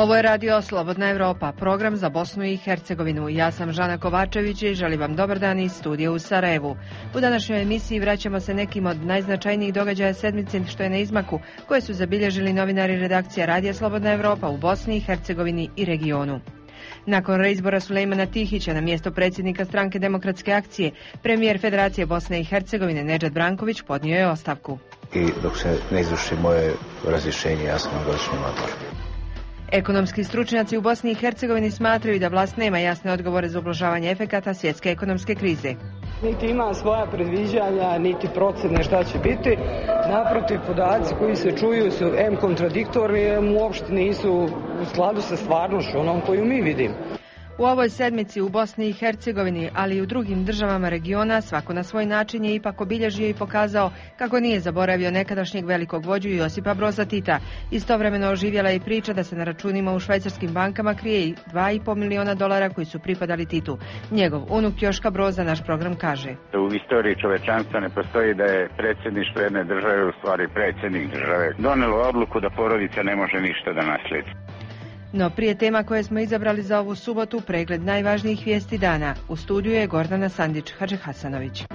Ovo je Radio Slobodna Evropa, program za Bosnu i Hercegovinu. Ja sam Žana Kovačević i želim vam dobar dan iz studija u Sarajevu. U današnjoj emisiji vraćamo se nekim od najznačajnijih događaja sedmice što je na izmaku, koje su zabilježili novinari redakcija Radija Slobodna Evropa u Bosni i Hercegovini i regionu. Nakon reizbora Sulejmana Tihića na mjesto predsjednika Stranke demokratske akcije, premijer Federacije Bosne i Hercegovine Nedžad Branković podnio je ostavku. I dok se ne izvrši moje razrješenje, ja sam na godišnjem odmoru. Ekonomski stručnjaci u Bosni i Hercegovini smatraju da vlast nema jasne odgovore za ublažavanje efekata svjetske ekonomske krize. Niti ima svoja predviđanja, niti procjene šta će biti. Naprotiv, podaci koji se čuju su kontradiktorni, uopšte nisu u skladu sa stvarnošću, onom koju mi vidimo. U ovoj sedmici u Bosni i Hercegovini, ali i u drugim državama regiona, svako na svoj način je ipak obilježio i pokazao kako nije zaboravio nekadašnjeg velikog vođu Josipa Broza Tita. Istovremeno oživjela je i priča da se na računima u švajcarskim bankama krije i $2,5 miliona koji su pripadali Titu. Njegov unuk Joška Broza naš program kaže: U istoriji čovečanstva ne postoji da je predsjedništvo jedne države, u stvari predsjednik države, donelo odluku da porodica ne može ništa da nasledi. No prije tema koje smo izabrali za ovu subotu, pregled najvažnijih vijesti dana. U studiju je Gordana Sandić-Hadžihasanović.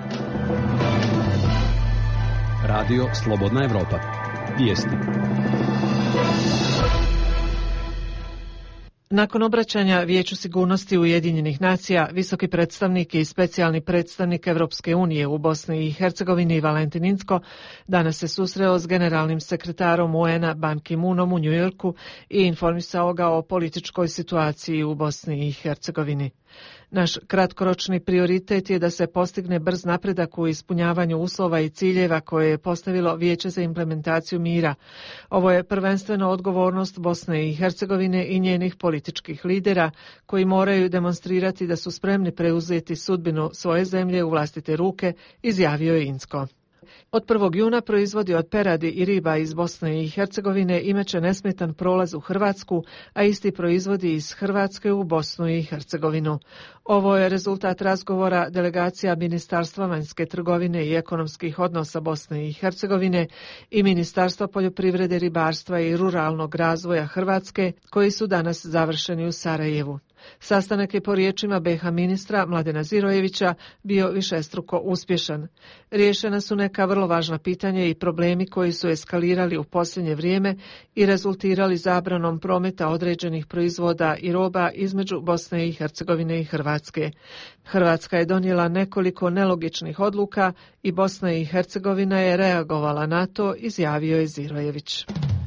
Radio Slobodna Evropa. Vijesti. Nakon obraćanja Vijeću sigurnosti Ujedinjenih nacija, visoki predstavnik i specijalni predstavnik Evropske unije u Bosni i Hercegovini Valentin Incko danas se susreo s generalnim sekretarom UN-a Ban Ki-moonom u Njujorku i informisao ga o političkoj situaciji u Bosni i Hercegovini. Naš kratkoročni prioritet je da se postigne brz napredak u ispunjavanju uslova i ciljeva koje je postavilo Vijeće za implementaciju mira. Ovo je prvenstveno odgovornost Bosne i Hercegovine i njenih političkih lidera koji moraju demonstrirati da su spremni preuzeti sudbinu svoje zemlje u vlastite ruke, izjavio je Incko. Od 1. juna proizvodi od peradi i riba iz Bosne i Hercegovine imaće nesmetan prolaz u Hrvatsku, a isti proizvodi iz Hrvatske u Bosnu i Hercegovinu. Ovo je rezultat razgovora delegacija Ministarstva vanjske trgovine i ekonomskih odnosa Bosne i Hercegovine i Ministarstva poljoprivrede, ribarstva i ruralnog razvoja Hrvatske, koji su danas završeni u Sarajevu. Sastanak je po riječima BiH ministra Mladena Zirojevića bio višestruko uspješan. Riješena su neka vrlo važna pitanja i problemi koji su eskalirali u posljednje vrijeme i rezultirali zabranom prometa određenih proizvoda i roba između Bosne i Hercegovine i Hrvatske. Hrvatska je donijela nekoliko nelogičnih odluka i Bosna i Hercegovina je reagovala na to, izjavio je Zirojević.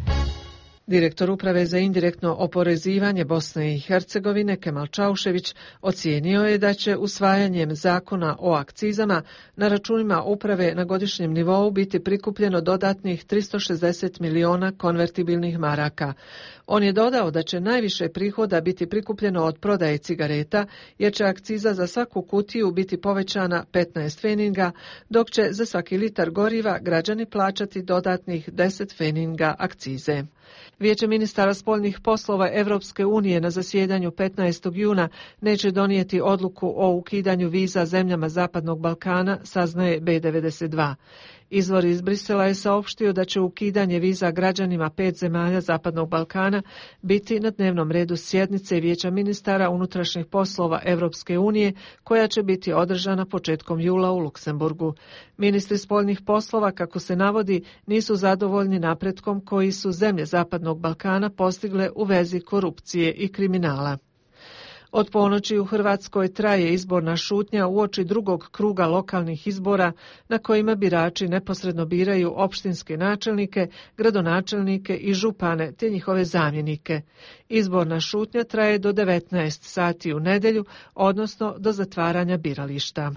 Direktor Uprave za indirektno oporezivanje Bosne i Hercegovine Kemal Čaušević ocijenio je da će usvajanjem zakona o akcizama na računima uprave na godišnjem nivou biti prikupljeno dodatnih 360 miliona konvertibilnih maraka. On je dodao da će najviše prihoda biti prikupljeno od prodaje cigareta, jer će akciza za svaku kutiju biti povećana 15 feninga, dok će za svaki litar goriva građani plaćati dodatnih 10 feninga akcize. Vijeće ministara spoljnih poslova Evropske unije na zasjedanju 15. juna neće donijeti odluku o ukidanju viza zemljama Zapadnog Balkana, saznaje B92. Izvor iz Brisela je saopštio da će ukidanje viza građanima 5 zemalja Zapadnog Balkana biti na dnevnom redu sjednice Vijeća ministara unutrašnjih poslova Evropske unije, koja će biti održana početkom jula u Luksemburgu. Ministri spoljnih poslova, kako se navodi, nisu zadovoljni napretkom koji su zemlje Zapadnog Balkana postigle u vezi korupcije i kriminala. Od ponoći u Hrvatskoj traje izborna šutnja uoči drugog kruga lokalnih izbora na kojima birači neposredno biraju opštinske načelnike, gradonačelnike i župane te njihove zamjenike. Izborna šutnja traje do 19 sati u nedjelju, odnosno do zatvaranja birališta.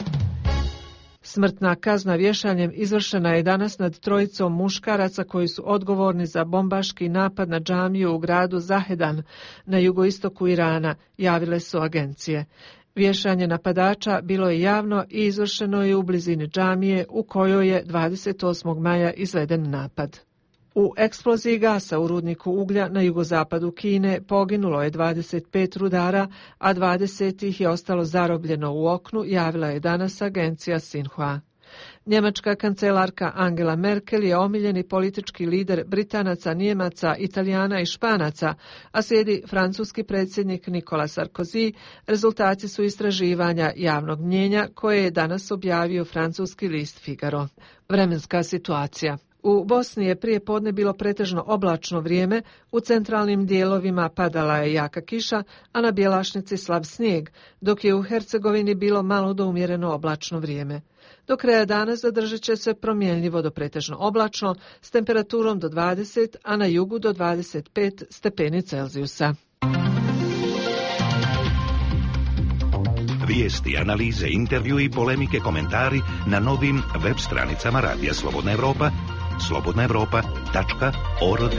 Smrtna kazna vješanjem izvršena je danas nad trojicom muškaraca koji su odgovorni za bombaški napad na džamiju u gradu Zahedan na jugoistoku Irana, javile su agencije. Vješanje napadača bilo je javno i izvršeno je u blizini džamije u kojoj je 28. maja izveden napad. U eksploziji gasa u rudniku uglja na jugozapadu Kine poginulo je 25 rudara, a 20 ih je ostalo zarobljeno u oknu, javila je danas agencija Xinhua. Njemačka kancelarka Angela Merkel je omiljeni politički lider Britanaca, Nijemaca, Italijana i Španaca, a slijedi francuski predsjednik Nicolas Sarkozy. Rezultati su istraživanja javnog mnijenja koje je danas objavio francuski list Figaro. Vremenska situacija. U Bosni je prije podne bilo pretežno oblačno vrijeme, u centralnim dijelovima padala je jaka kiša, a na Bjelašnici slab snijeg, dok je u Hercegovini bilo malo do umjereno oblačno vrijeme. Do kraja dana zadržat će se promjenljivo do pretežno oblačno s temperaturom do 20, a na jugu do 25 stepeni Celzijusa. Vijesti, analize, intervju i polemike, komentari na novim web stranicama Radija Slobodna Evropa, slobodnaevropa.org.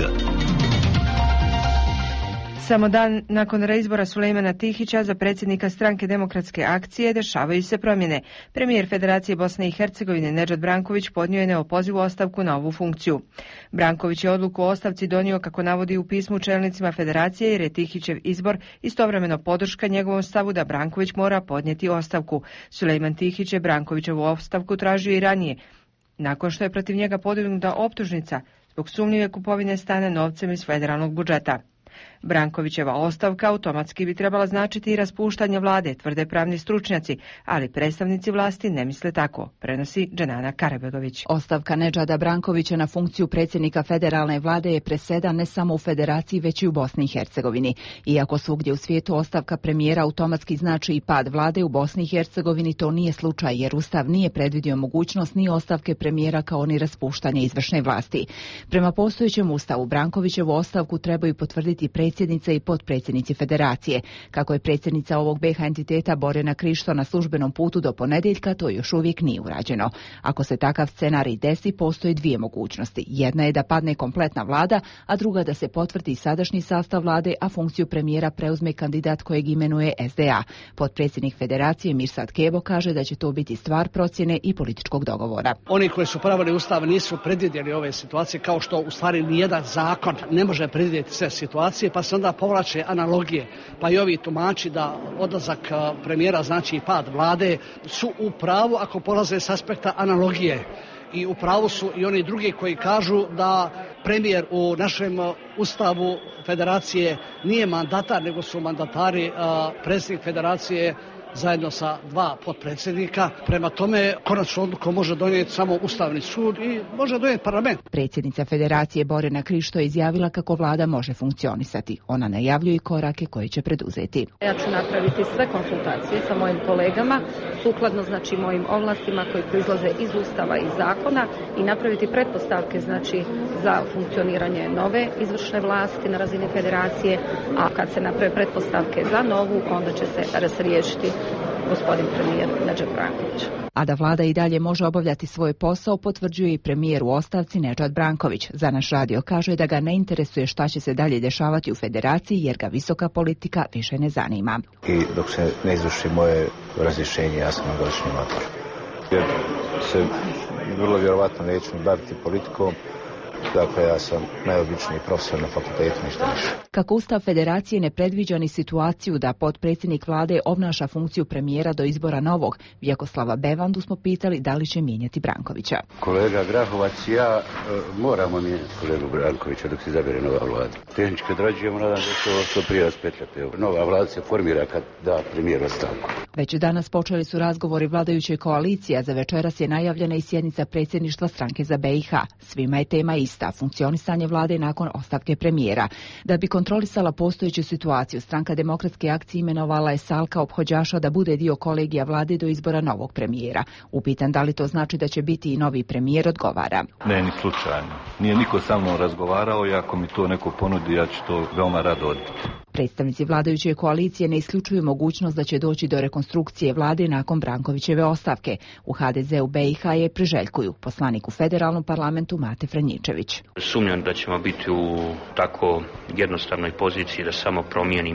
Samo dan nakon reizbora Sulejmana Tihića za predsjednika Stranke demokratske akcije dešavaju se promjene. Premijer Federacije Bosne i Hercegovine Nedžad Branković podnio je neopozivu ostavku na ovu funkciju. Branković je odluku o ostavci donio, kako navodi u pismu čelnicima Federacije, jer je Tihićev izbor istovremeno podrška njegovom stavu da Branković mora podnijeti ostavku. Sulejman Tihić je Brankovićevu ostavku tražio i ranije, nakon što je protiv njega podignuta optužnica zbog sumnjive kupovine stana novcem iz federalnog budžeta. Brankovićeva ostavka automatski bi trebala značiti i raspuštanje vlade, tvrde pravni stručnjaci, ali predstavnici vlasti ne misle tako, prenosi Dženana Karabegović. Ostavka Nedžada Brankovića na funkciju predsjednika federalne vlade je presedan ne samo u Federaciji, već i u Bosni i Hercegovini. Iako svugdje u svijetu ostavka premijera automatski znači i pad vlade, u Bosni i Hercegovini to nije slučaj, jer Ustav nije predvidio mogućnost ni ostavke premijera kao ni raspuštanje izvršne vlasti. Prema postojećem Ustavu, Brankovićevu ostavku trebaju potvrditi predsjednica i potpredsjednici Federacije. Kako je predsjednica ovog BiH entiteta Borjana Krišto na službenom putu do ponedjeljka, to još uvijek nije urađeno. Ako se takav scenarij desi, postoje dvije mogućnosti. Jedna je da padne kompletna vlada, a druga da se potvrdi sadašnji sastav vlade, a funkciju premijera preuzme kandidat kojeg imenuje SDA. Potpredsjednik Federacije Mirsad Kebo kaže da će to biti stvar procjene i političkog dogovora. Oni koji su pravili Ustav nisu predvidjeli ove situacije, kao što u stvari nijedan zakon ne može predvidjeti sve situacije, pa se onda povlače analogije. Pa i ovi tumači da odlazak premijera znači pad vlade su u pravu ako polaze s aspekta analogije. I u pravu su i oni drugi koji kažu da premijer u našem Ustavu Federacije nije mandatar, nego su mandatari predsjednik Federacije zajedno sa dva potpredsjednika. Prema tome, konačnu odluku može donijeti samo Ustavni sud i može donijeti parlament. Predsjednica Federacije Borjana Krišto je izjavila kako vlada može funkcionisati. Ona najavljuje korake koje će preduzeti. Ja ću napraviti sve konsultacije sa mojim kolegama, sukladno znači mojim ovlastima koji proizlaze iz Ustava i zakona, i napraviti pretpostavke znači za funkcioniranje nove izvršne vlasti na razini Federacije, a kad se naprave pretpostavke za novu, onda će se razriješiti gospodin premijer Nedžad Branković. A da vlada i dalje može obavljati svoj posao, potvrđuje i premijer u ostavci Nedžad Branković. Za naš radio kaže da ga ne interesuje šta će se dalje dešavati u Federaciji, jer ga visoka politika više ne zanima. I dok se ne izvrši moje razrješenje, ja sam na godišnjem odmoru. Jer se vrlo vjerovatno neću baviti politikom. Dakle, ja sam najobičniji profesor na fakultetu, ništa više. Kako Ustav Federacije ne predviđa ni situaciju da potpredsjednik vlade obnaša funkciju premijera do izbora novog, Vjekoslava Bevandu smo pitali da li će mijenjati Brankovića. Kolega Grahovac i ja moramo mijenjati kolegu Brankovića dok se izabere nova vlada. Tehnički odrađujemo, nadam se da što prije raspetljate. Nova vlada se formira kad da premijer ostavku. Već danas počeli su razgovori vladajuće koalicije, a za večeras je najavljena i sjednica predsjedništva Stranke za BiH. Svima je tema ista, funkcionisanje vlade nakon ostavke premijera. Da bi kontrolisala postojeću situaciju, Stranka demokratske akcije imenovala je Salka Ophođaša da bude dio kolegija vlade do izbora novog premijera. Upitan da li to znači da će biti i novi premijer, odgovara. Ne, ni slučajno. Nije niko sa mnom razgovarao i ako mi to neko ponudi, ja ću to veoma rado odbiti. Predstavnici vladajuće koalicije ne isključuju mogućnost da će doći do rekonstrukcije vlade nakon Brankovićeve ostavke. U HDZ-u BiH je priželjkuju, poslanik u federalnom parlamentu Mate Franjičević. Sumnjam da ćemo biti u tako jednostavnoj poziciji da samo promijenimo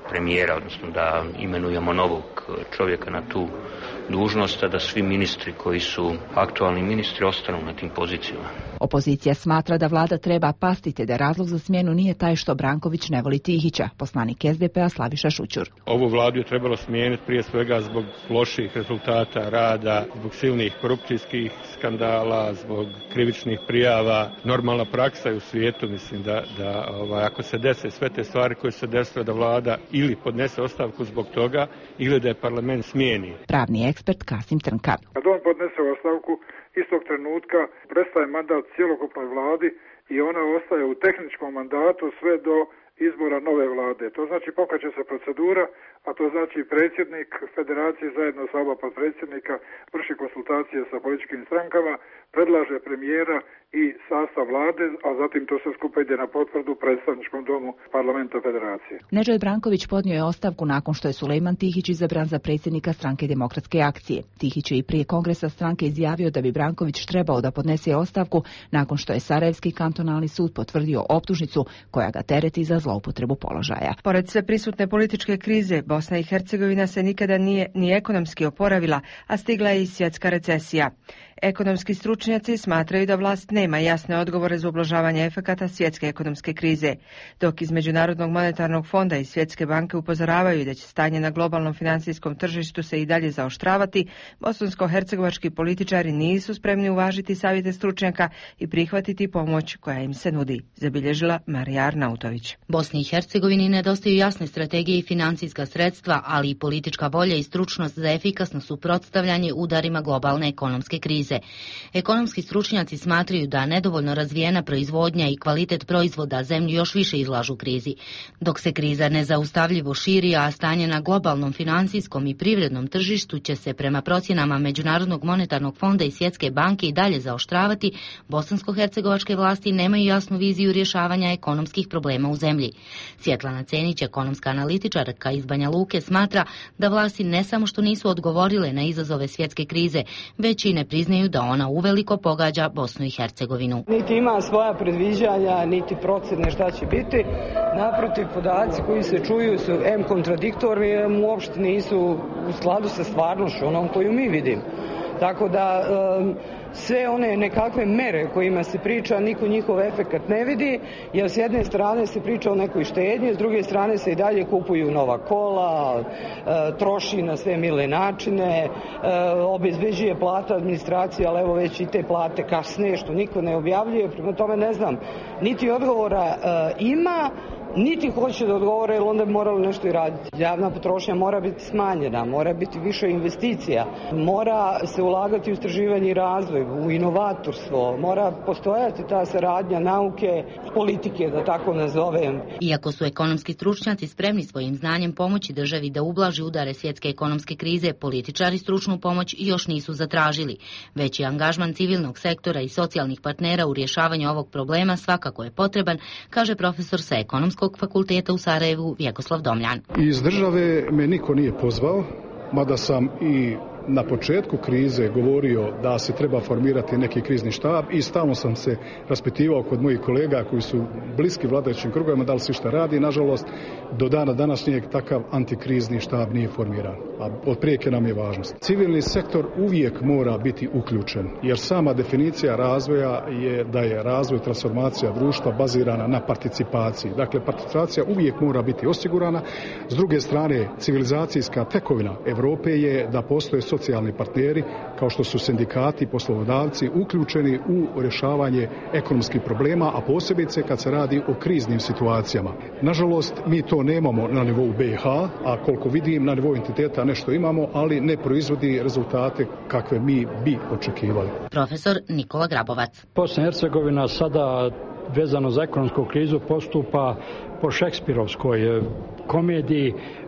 premijera, odnosno da imenujemo novog čovjeka na tu dužnost, a da svi ministri koji su aktualni ministri ostanu na tim pozicijama. Opozicija smatra da vlada treba pasti te da razlog za smjenu nije taj što Branković ne voli Tihića. Poslanik SDP-a Slaviša Šućur. Ovu vladu je trebalo smijeniti prije svega zbog loših rezultata rada, zbog silnih korupcijskih skandala, zbog krivičnih prijava. Normalna praksa je u svijetu, mislim da ako se dese sve te stvari koje se desile, da vlada ili podnese ostavku zbog toga ili da je parlament smijeni. Pravni ekspert Kasim Trnka. Kad on podnese ostavku, istog trenutka prestaje mandat cjelokupnoj vladi i ona ostaje u tehničkom mandatu sve do izbora nove vlade. To znači pokreće se procedura, a to znači predsjednik federacije zajedno sa oba potpredsjednika vrši konsultacije sa političkim strankama, predlaže premijera i sastav vlade, a zatim to sve skupa ide na potvrdu predstavničkom domu parlamenta federacije. Nedžad Branković podnio je ostavku nakon što je Sulejman Tihić izabran za predsjednika Stranke demokratske akcije. Tihić je i prije kongresa stranke izjavio da bi Branković trebao da podnese ostavku nakon što je Sarajevski kantonalni sud potvrdio optužnicu koja ga tereti za zloupotrebu položaja. Pored sve prisutne političke krize, Bosna i Hercegovina se nikada nije ni ekonomski oporavila, a stigla je i svjetska recesija. Ekonomski stručnjaci smatraju da vlast nema jasne odgovore za ublažavanje efekata svjetske ekonomske krize, dok iz Međunarodnog monetarnog fonda i Svjetske banke upozoravaju da će stanje na globalnom financijskom tržištu se i dalje zaoštravati, bosansko-hercegovački političari nisu spremni uvažiti savjete stručnjaka i prihvatiti pomoć koja im se nudi, zabilježila Marija Arnautović. Bosni i Hercegovini nedostaju jasne strategije i financijska sredstva, ali i politička volja i stručnost za efikasno suprotstavljanje udarima globalne ekonomske krize. Ekonomski stručnjaci smatraju da nedovoljno razvijena proizvodnja i kvalitet proizvoda zemlju još više izlažu krizi. Dok se kriza nezaustavljivo širi, a stanje na globalnom financijskom i privrednom tržištu će se prema procjenama Međunarodnog monetarnog fonda i Svjetske banke i dalje zaoštravati, bosansko-hercegovačke vlasti nemaju jasnu viziju rješavanja ekonomskih problema u zemlji. Svjetlana Cenić, ekonomska analitičarka iz Banja Luke, smatra da vlasti ne samo što nisu odgovorile na izazove svjetske krize, već i ne priznaju da ona uveliko pogađa Bosnu i Hercegovinu. Niti ima svoja predviđanja, niti procjene šta će biti. Naprotiv, podaci koji se čuju su kontradiktorni, uopšte nisu u skladu sa stvarnošću, onom koju mi vidimo. Tako da sve one nekakve mere kojima se priča, niko njihov efekat ne vidi, jer s jedne strane se priča o nekoj štednji, s druge strane se i dalje kupuju nova kola, troši na sve mile načine, obezbeđuje plata administracija, ali evo već i te plate kasne, što niko ne objavljuje, prema tome ne znam, niti odgovora ima, niti hoće da odgovore, jer onda bi morali nešto i raditi. Javna potrošnja mora biti smanjena, mora biti više investicija, mora se ulagati u istraživanje i razvoj, u inovatorstvo, mora postojati ta saradnja nauke, politike, da tako nazovem. Iako su ekonomski stručnjaci spremni svojim znanjem pomoći državi da ublaži udare svjetske ekonomske krize, političari stručnu pomoć još nisu zatražili. Veći angažman civilnog sektora i socijalnih partnera u rješavanju ovog problema svakako je potreban, kaže profesor sa Ekonomskog fakulteta u Sarajevu Vjekoslav Domljan. Iz države me niko nije pozvao, mada sam i na početku krize govorio da se treba formirati neki krizni štab i stalno sam se raspitivao kod mojih kolega koji su bliski vladajućim krugovima da li se šta radi. Nažalost, do dana današnjeg takav antikrizni štab nije formiran, a od prijeke nam je važnost. Civilni sektor uvijek mora biti uključen, jer sama definicija razvoja je da je razvoj, transformacija društva bazirana na participaciji. Dakle, participacija uvijek mora biti osigurana. S druge strane, civilizacijska tekovina Europe je da postoje socijalni partneri, kao što su sindikati i poslodavci, uključeni u rješavanje ekonomskih problema, a posebice kad se radi o kriznim situacijama. Nažalost, mi to nemamo na nivou BiH, a koliko vidim na nivou entiteta nešto imamo, ali ne proizvodi rezultate kakve mi bi očekivali. Profesor Nikola Grabovac. Bosna i Hercegovina sada vezano za ekonomsku krizu postupa po šekspirovskoj komediji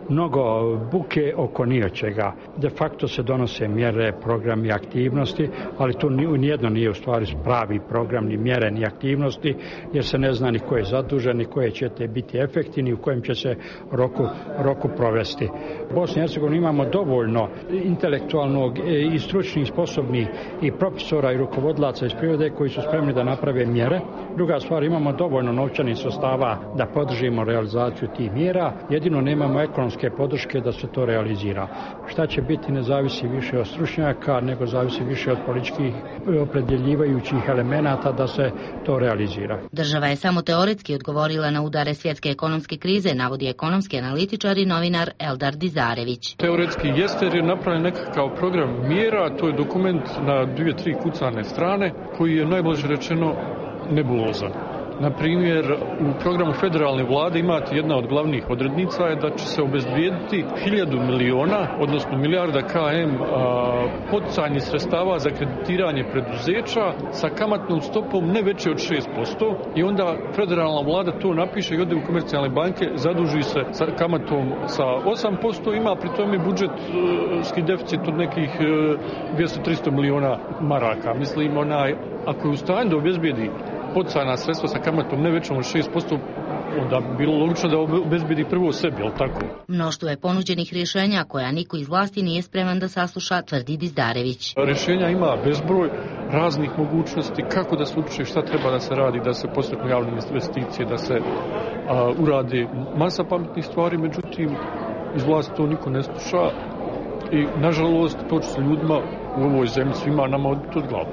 mnogo buke oko ničega. De facto se donose mjere, programi, aktivnosti, ali tu nijedno nije u stvari pravi program, ni mjere, ni aktivnosti, jer se ne zna ni ko je zadužen, ni koje će te biti efekti, ni u kojem će se roku provesti. U Bosni i Hercegovini imamo dovoljno intelektualnog i stručnih, sposobnih i profesora i rukovodlaca iz prirode koji su spremni da naprave mjere. Druga stvar, imamo dovoljno novčanih sredstava da podržimo realizaciju tih mjera, jedino nemamo ekonomske podrške da se to realizira. Šta će biti ne zavisi više od stručnjaka, nego zavisi više od političkih opredjeljivajućih elemenata da se to realizira. Država je samo teoretski odgovorila na udare svjetske ekonomske krize, navodi ekonomski analitičar i novinar Eldar Dizarević. Teoretski jeste jer je napravljen nekakav program mjera, to je dokument na 2-3 kucane strane koji je najbliže rečeno nebulozan. Na primjer, u programu federalne vlade imate jedna od glavnih odrednica je da će se obezbijediti 1000 miliona, odnosno milijarda KM poticajnih sredstava za kreditiranje preduzeća sa kamatnom stopom ne veće od 6% i onda federalna vlada to napiše i ode u komercijalne banke, zaduži se sa kamatom sa 8%, ima pri tome budžetski deficit od nekih 200-300 miliona maraka. Mislim, ako je u stanju da obezbijedi poticajna sredstva sa kamatom ne većom od 6%, onda bi bilo logično da obezbedi prvo sebi, jel tako? Mnoštvo je ponuđenih rješenja koja niko iz vlasti nije spreman da sasluša, tvrdi Dizdarević. Rješenja ima bezbroj raznih mogućnosti, kako da se uče, šta treba da se radi, da se postaknu javne investicije, da se uradi masa pametnih stvari, međutim, iz vlasti to niko ne sluša i, nažalost, to će se ljudima u ovoj zemlji svima nama odbiti od glavu.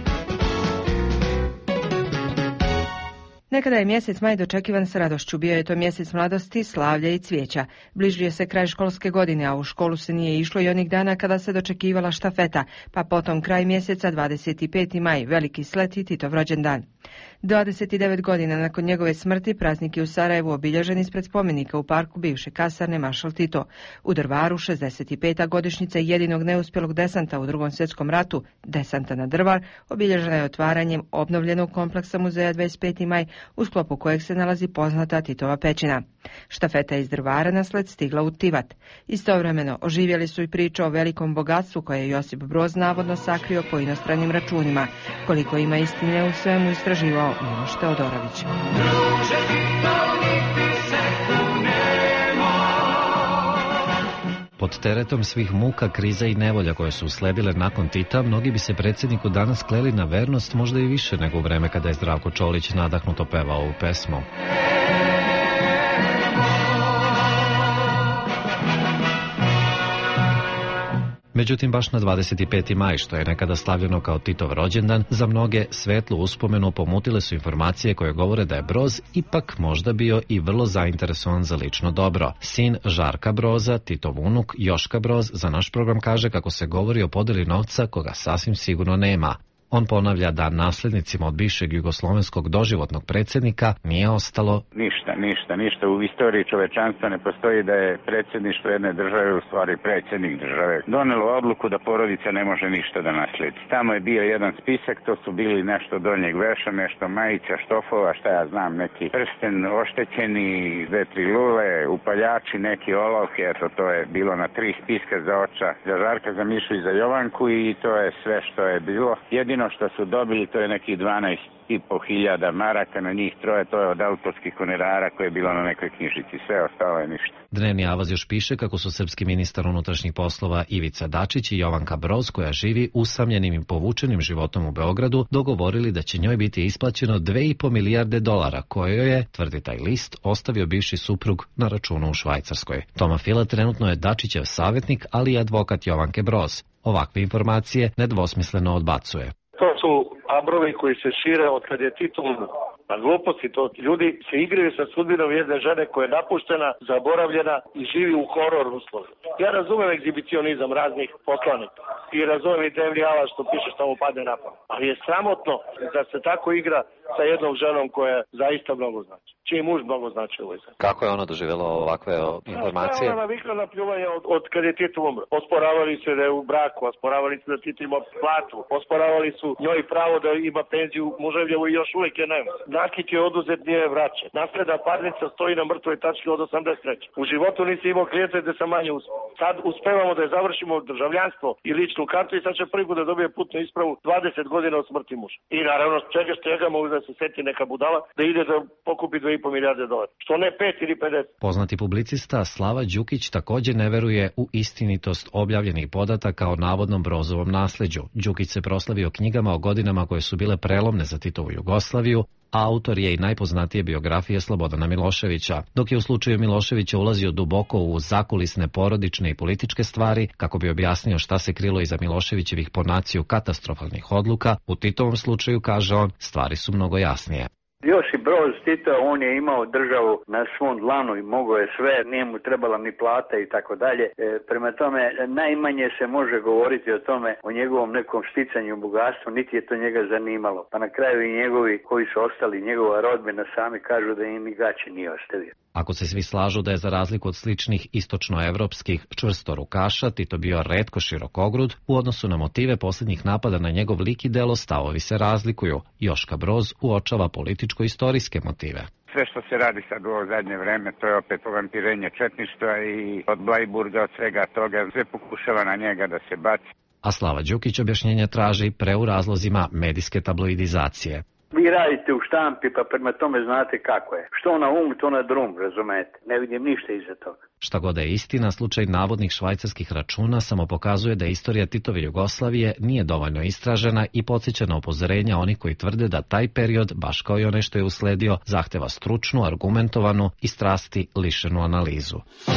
Nekada je mjesec maj dočekivan s radošću, bio je to mjesec mladosti, slavlja i cvijeća. Bližio se kraj školske godine, a u školu se nije išlo i onih dana kada se dočekivala štafeta, pa potom kraj mjeseca 25. maj, veliki slet i Titov rođendan. 29 godina nakon njegove smrti praznik je u Sarajevu obilježen ispred spomenika u parku bivše kasarne Maršal Tito. U Drvaru 65. godišnjica jedinog neuspjelog desanta u Drugom svjetskom ratu, desanta na Drvar, obilježena je otvaranjem obnovljenog kompleksa muzeja 25. maj, u sklopu kojeg se nalazi poznata Titova pećina. Štafeta iz Drvara na sled stigla u Tivat. Istovremeno oživjeli su i priče o velikom bogatstvu koje je Josip Broz navodno sakrio po inostranim računima. Koliko ima istine u svemu istraživao Miloš Teodorović. Pod teretom svih muka, kriza i nevolja koje su usledile nakon Tita, mnogi bi se predsjedniku danas kleli na vernost možda i više nego u vreme kada je Zdravko Čolić nadahnuto pevao u pesmu. Međutim, baš na 25. maj, što je nekada slavljeno kao Titov rođendan, za mnoge svetlu uspomenu pomutile su informacije koje govore da je Broz ipak možda bio i vrlo zainteresovan za lično dobro. Sin Žarka Broza, Titov unuk Joška Broz, za naš program kaže kako se govori o podjeli novca koga sasvim sigurno nema. On ponavlja da nasljednicima od bivšeg jugoslovenskog doživotnog predsjednika nije ostalo ništa. U istoriji čovečanstva ne postoji da je predsjedništvo jedne države, u stvari predsjednik države, donelo odluku da porodica ne može ništa da naslijedi. Tamo je bio jedan spisak, to su bili nešto donjeg veša, nešto majica, štofova, šta ja znam, neki prsten oštećeni, 2-3 lule, upaljači, neki olovke, eto to je bilo na 3 spiska za oča, za Žarka, za Mišu i za Jovanku i to je sve što je bilo. Jedino što su dobili to je nekih 12.500 maraka, na njih troje, to je od autorskih honorara koje je bilo na nekoj knjižici, sve ostalo je ništa. Dnevni Avaz još piše kako su srpski ministar unutrašnjih poslova Ivica Dačić i Jovanka Broz, koja živi usamljenim i povučenim životom u Beogradu, dogovorili da će njoj biti isplaćeno $2,5 milijarde koje je, tvrdi taj list, ostavio bivši suprug na računu u Švajcarskoj. Toma Fila trenutno je Dačićev savjetnik, ali i advokat Jovanke Broz. Ovakve informacije nedvosmisleno odbacuje. To su abrovi koji se šire od kad je Tito umro. Na gluposti to ljudi se igraju sa sudbinom jedne žene koja je napuštena, zaboravljena i živi u horor uslovu. Ja razumem egzibicionizam raznih poslanika i razumem i Dnevni Avaz što piše što mu padne na pamet. Ali je sramotno da se tako igra sa jednom ženom koja zaista mnogo znači. Čiji muž mnogo znači ovoj zemlji. Kako je ono doživjelo ovakve informacije? Ona navikla na pljuvanje od kad je Tito umro. Osporavali se da je u braku, osporavali se da Tito ima platu, osporavali su njoj pravo da ima penziju muževljevu i još uvijek je nema. Nakit je oduzet, nije vraćen. Nasledna parnica stoji na mrtvoj tački od 83. U životu nisi imao klijente da sam manje uspio. Sad uspevamo da je završimo državljanstvo i ličnu kartu i sad će prvi put da dobije putnu ispravu 20 godina od smrti muža. I naravno čega stega mogu da se seti neka budala da ide da pokupi $2,5 milijarde. Što ne 5 ili 50. Poznati publicista Slava Đukić također ne veruje u istinitost objavljenih podataka o navodnom Brozovom nasleđu. Đukić se proslavio knjigama o godinama koje su bile prelomne za Titovu Jugoslaviju, a autor je i najpoznatije biografije Slobodana Miloševića, dok je u slučaju Miloševića ulazio duboko u zakulisne porodične i političke stvari kako bi objasnio šta se krilo iza Miloševićevih po naciju katastrofalnih odluka. U Titovom slučaju, kaže on, stvari su mnogo jasnije. Josip Broz Tito, on je imao državu na svom dlanu i mogao je sve, nije mu trebala ni plata i tako dalje. Prema tome, najmanje se može govoriti o tome, o njegovom nekom sticanju bogatstvu, niti je to njega zanimalo. Pa na kraju i njegovi koji su ostali, njegova rodbina, sami kažu da im i gaće nije ostavio. Ako se svi slažu da je za razliku od sličnih istočnoevropskih čvrstorukaša Tito bio retko širokogrud, u odnosu na motive posljednjih napada na njegov lik i delo stavovi se razlikuju. Joška Broz uočava političko-istorijske motive. Sve što se radi sad u ovo zadnje vreme, to je opet vampirenje četništva i od Blajburga, od svega toga, sve pokušava na njega da se baci. A Slava Đukić objašnjenje traži u razlozima medijske tabloidizacije. Vi radite u štampi, pa prema tome znate kako je. Što na to na drum, razumete. Ne vidim ništa iza toga. Šta god je istina, slučaj navodnih švajcarskih računa samo pokazuje da istorija Titove Jugoslavije nije dovoljno istražena i podsjeća na upozorenja onih koji tvrde da taj period, baš kao i onaj što je usledio, zahteva stručnu, argumentovanu i strasti lišenu analizu.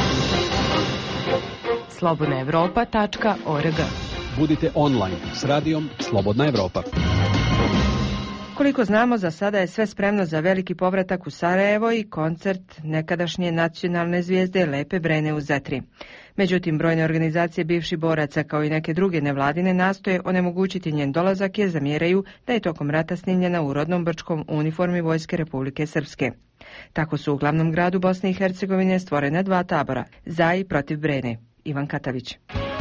slobodnaevropa.org. Budite online s radijom Slobodna Evropa. Koliko znamo, za sada je sve spremno za veliki povratak u Sarajevo i koncert nekadašnje nacionalne zvijezde Lepe Brene u Zatri. Međutim, brojne organizacije bivših boraca kao i neke druge nevladine nastoje onemogućiti njen dolazak jer zamjeraju da je tokom rata snimljena u rodnom Brčkom uniformi Vojske Republike Srpske. Tako su u glavnom gradu Bosne i Hercegovine stvorena dva tabora, za i protiv Brene. Ivan Katavić.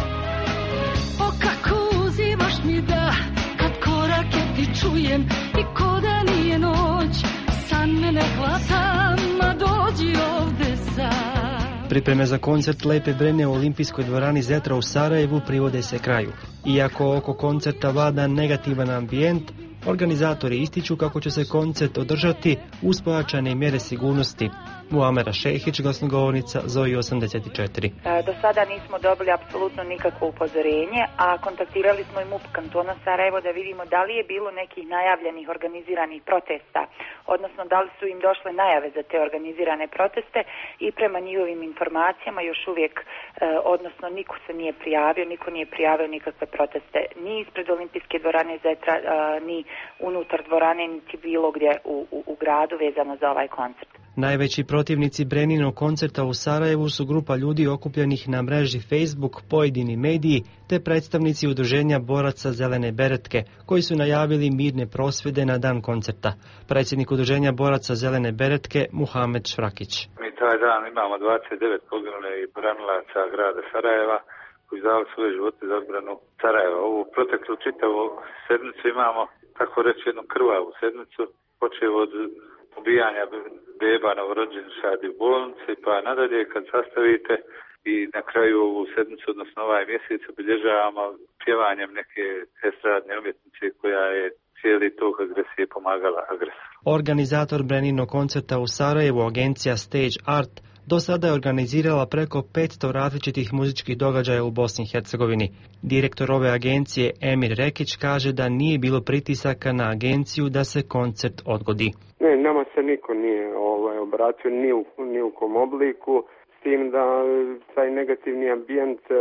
O kako uzimaš mi da, kad korake ti čujem i ko da nije noć, san me ne hvata, ma dođi ovde sad. Pripreme za koncert Lepe Brene u Olimpijskoj dvorani Zetra u Sarajevu privode se kraju. Iako oko koncerta vlada negativan ambijent, organizatori ističu kako će se koncert održati uz pojačane mjere sigurnosti. Muamera Šehić, glasnogovornica Zoji 84. Do sada nismo dobili apsolutno nikakvo upozorenje, a kontaktirali smo i MUP kantona Sarajevo da vidimo da li je bilo nekih najavljenih organiziranih protesta, odnosno da li su im došle najave za te organizirane proteste i prema njihovim informacijama još uvijek, odnosno niko se nije prijavio, niko nije prijavio nikakve proteste ni ispred Olimpijske dvorane Zetra, ni unutar dvorane, niti bilo gdje u gradu vezano za ovaj koncert. Najveći protivnici Breninog koncerta u Sarajevu su grupa ljudi okupljenih na mreži Facebook, pojedini mediji te predstavnici udruženja boraca Zelene beretke koji su najavili mirne prosvjede na dan koncerta. Predsjednik udruženja boraca Zelene beretke Muhamed Švrakić. Mi taj dan imamo 29 poginulih branilaca grada Sarajeva koji dali svoje živote za odbranu Sarajeva. Ovu proteklu čitavu sedmicu imamo, tako reći, jednu krvavu sedmicu, počeo od ubijanja beba novorođenčadi u bolnici, pa nadalje kad sastavite i na kraju ovu sedmicu, odnosno ovaj mjesec, obilježavamo pjevanjem neke estradne umjetnice koja je cijeli tok agresije pomagala agresoru. Organizator Breninog koncerta u Sarajevu, agencija Stage Art, do sada je organizirala preko 500 različitih muzičkih događaja u Bosni i Hercegovini. Direktor ove agencije Emir Rekić kaže da nije bilo pritisaka na agenciju da se koncert odgodi. Ne, nama se niko nije obratio ni u kom obliku, s tim da taj negativni ambijent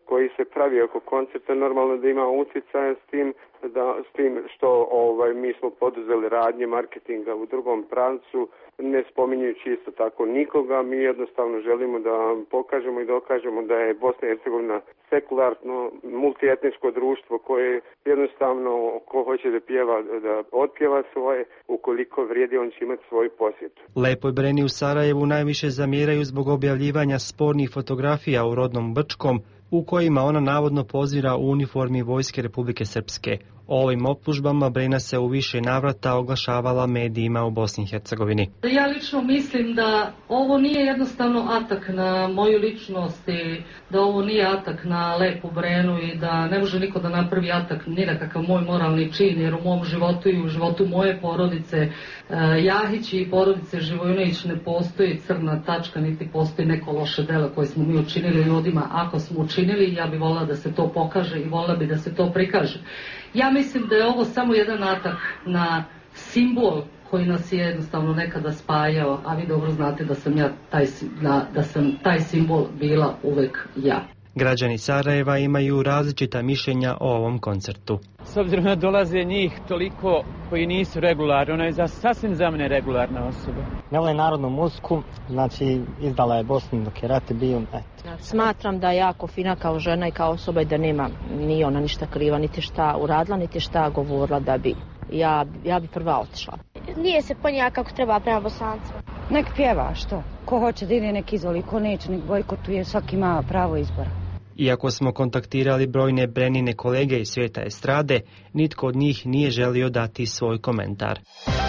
koji se pravi oko koncerta, normalno da ima utjecaja s tim što mi smo poduzeli radnje marketinga u drugom pravcu, ne spominjujući isto tako nikoga. Mi jednostavno želimo da pokažemo i dokažemo da je Bosna i Hercegovina sekularno, multietničko društvo koje jednostavno ko hoće da pjeva, da otpjeva svoje, ukoliko vrijedi on će imati svoju posjetu. Lepoj Breni u Sarajevu najviše zamjeraju zbog objavljivanja spornih fotografija u rodnom Brčkom, u kojima ona navodno pozira u uniformi Vojske Republike Srpske. O ovim optužbama Brena se u više navrata oglašavala medijima u Bosni i Hercegovini. Ja lično mislim da ovo nije jednostavno atak na moju ličnost i da ovo nije atak na Lepu Brenu i da ne može niko da napravi atak ni na kakav moj moralni čin, jer u mom životu i u životu moje porodice Jahić i porodice Živojinović ne postoji crna tačka, niti postoji neko loše delo koje smo mi učinili ljudima. Ako smo učinili, ja bih volila da se to pokaže i volila bi da se to prikaže. Ja mislim da je ovo samo jedan atak na simbol koji nas je jednostavno nekada spajao, a vi dobro znate da sam taj simbol bila uvek ja. Građani Sarajeva imaju različita mišljenja o ovom koncertu. S obzirom da dolaze njih toliko koji nisu regularni, ona je sasvim za mene regularna osoba. Ne voli narodnu muziku, znači izdala je Bosnu dok je rat bio. Smatram da je jako fina kao žena i kao osoba i da nema ni ona ništa kriva, niti šta uradila, niti šta govorila da bi. Ja bi prva otišla. Nije se ponija kako treba prema Bosancima. Nek pjeva, što? Ko hoće da ide nek izvoli, ko neće nek bojkotuje, svaki ima pravo izbora. Iako smo kontaktirali brojne Brenine kolege iz svijeta estrade, nitko od njih nije želio dati svoj komentar.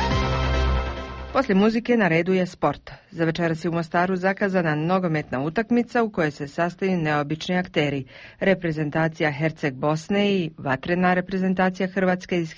Poslije muzike na redu je sport. Za večeras je u Mostaru zakazana nogometna utakmica u kojoj se sastaju neobični akteri. Reprezentacija Herceg Bosne i vatrena reprezentacija Hrvatske iz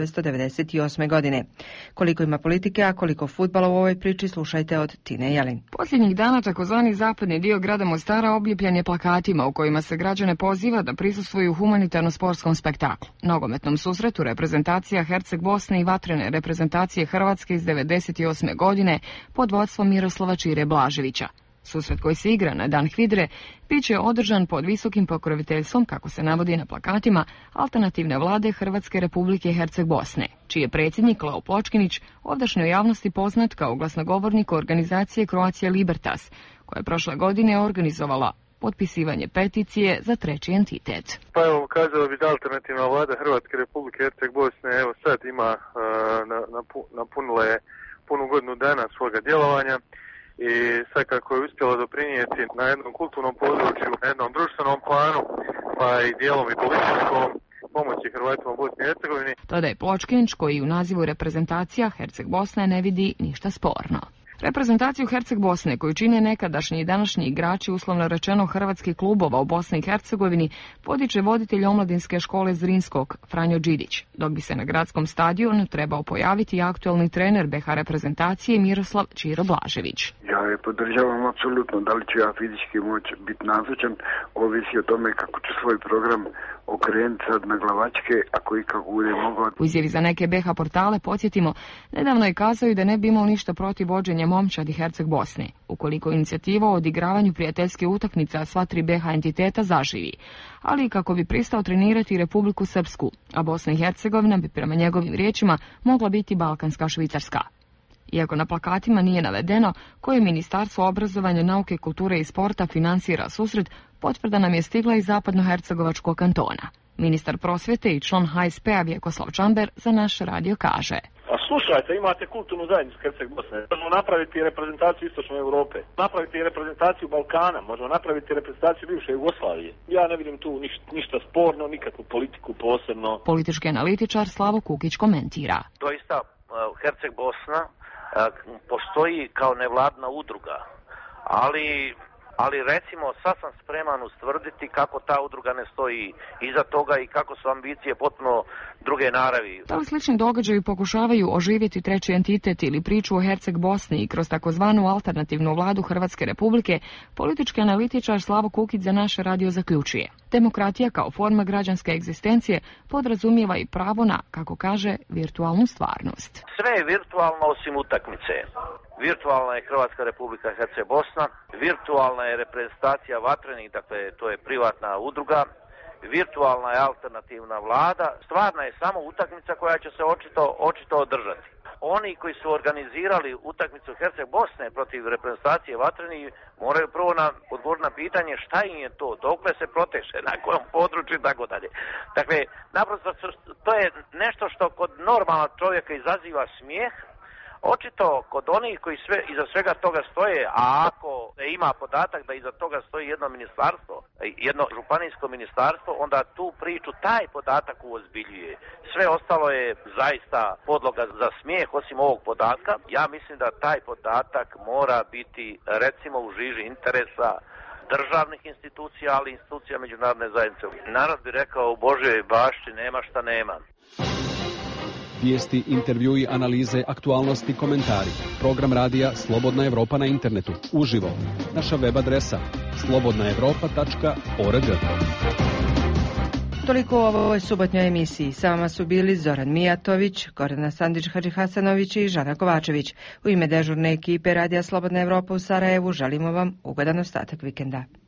1998. godine. Koliko ima politike, a koliko fudbala u ovoj priči, slušajte od Tine Jelin. Posljednjih dana takozvani zapadni dio grada Mostara obljepljen je plakatima u kojima se građane poziva da prisustvuju humanitarno-sportskom spektaklu. Nogometnom susretu reprezentacija Herceg Bosne i vatrene reprezentacije Hrvatske iz 1998. godine pod vodstvom Miroslava Čire Blaževića. Susret koji se igra na Dan HVIDRE bit će održan pod visokim pokroviteljstvom, kako se navodi na plakatima, alternativne vlade Hrvatske Republike Herceg Bosne, čiji je predsjednik Leo Pločkinić ovdašnjoj javnosti poznat kao glasnogovornik organizacije Croatia Libertas, koja je prošle godine organizovala potpisivanje peticije za treći entitet. Pa evo, kazao bi da alternativna vlada Hrvatske Republike Herceg Bosne evo sad ima napunila je punu godinu dana svoga djelovanja i sad kako je uspjela doprinijeti na jednom kulturnom području, na jednom društvenom planu, pa i dijelom i političkom pomoći Hrvatima u Bosni i Hercegovini. Tada je Pločkinić, koji u nazivu reprezentacija Herceg Bosne ne vidi ništa sporno. Reprezentaciju Herceg Bosne, koju čine nekadašnji i današnji igrači, uslovno rečeno hrvatskih klubova u Bosni i Hercegovini, podiče voditelj omladinske škole Zrinskog, Franjo Đidić, dok bi se na gradskom stadionu trebao pojaviti aktualni trener BH reprezentacije Miroslav Čiro Blažević. Ja je podržavam apsolutno, da li ću ja fizički moći biti nazočan, ovisi o tome kako ću svoj program okrenuti sad na glavačke, ako i kako bude mogao. U izjavi za neke BH portale, podsjetimo, nedavno je kazao i da ne bi imao ništa protiv vođenja momčadi Herceg Bosne, ukoliko inicijativa o odigravanju prijateljske utakmice sva tri BH entiteta zaživi, ali i kako bi pristao trenirati Republiku Srpsku, a Bosna i Hercegovina bi prema njegovim riječima mogla biti Balkanska Švicarska. Iako na plakatima nije navedeno koje Ministarstvo obrazovanja, nauke, kulture i sporta finansira susret, potvrda nam je stigla iz zapadnohercegovačkog kantona. Ministar prosvjete i član HSP-a Vjekoslav Čamber za naš radio kaže: A slušajte, imate kulturnu zajednicu Herceg Bosne. Možemo napraviti reprezentaciju Istočne Europe, napraviti reprezentaciju Balkana, možemo napraviti reprezentaciju bivše Jugoslavije. Ja ne vidim tu ništa sporno, nikakvu politiku posebno. Politički analitičar Slavo Kukić komentira: Doista Herceg Bosna postoji kao nevladna udruga, ali recimo sad sam spreman ustvrditi kako ta udruga ne stoji iza toga i kako su ambicije potpuno druge naravi. Da li slični događaji pokušavaju oživjeti treći entitet ili priču o Herceg Bosni i kroz takozvanu alternativnu vladu Hrvatske Republike, politički analitičar Slavo Kukić za naš radio zaključuje: demokratija kao forma građanske egzistencije podrazumijeva i pravo na, kako kaže, virtualnu stvarnost. Sve je virtualno osim utakmice. virtualna je Hrvatska Republika Herceg Bosna, virtualna je reprezentacija Vatrenih, dakle to je privatna udruga, virtualna je alternativna vlada, stvarna je samo utakmica koja će se očito održati. Oni koji su organizirali utakmicu Herceg Bosne protiv reprezentacije Vatrenih moraju prvo odgovoriti na pitanje šta im je to, dokle se proteže, na kojem području i tako dalje. Dakle, naprosto to je nešto što kod normalnog čovjeka izaziva smijeh. Očito kod onih koji iza svega toga stoje, a ako ima podatak da iza toga stoji jedno ministarstvo, jedno županijsko ministarstvo, onda tu priču taj podatak uozbiljuje. Sve ostalo je zaista podloga za smijeh osim ovog podatka. Ja mislim da taj podatak mora biti recimo u žiži interesa državnih institucija, ali i institucija međunarodne zajednice. Narod bi rekao u Božjoj bašči nema šta nema. Vijesti, intervjui, analize, aktualnosti, komentari. Program radija Slobodna Evropa na internetu. Uživo. Naša web adresa slobodnaevropa.org. Toliko u ovoj subotnjoj emisiji. Sa vama su bili Zoran Mijatović, Gordana Sandić-Hadžihasanović i Žana Kovačević. U ime dežurne ekipe radija Slobodna Evropa u Sarajevu želimo vam ugodan ostatak vikenda.